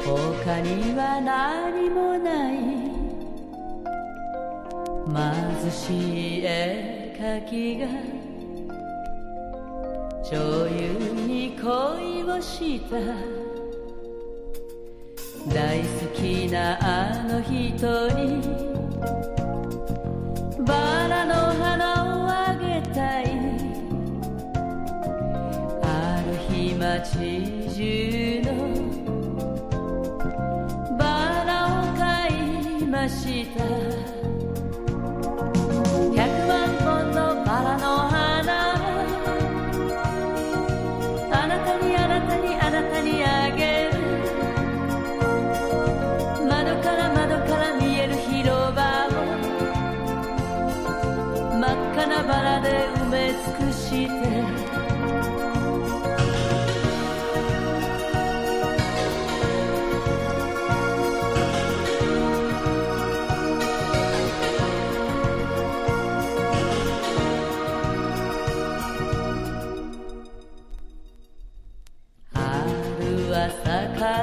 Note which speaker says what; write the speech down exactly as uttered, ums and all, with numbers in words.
Speaker 1: 他には何もない貧しい絵描きが女優に恋をした大好きなあの人にバラの花をあげたいある日街中のバラを買いました百万本のバラの花あなたにあなたにあなたにあげる窓から窓から見える広場を真っ赤なバラで埋め尽くして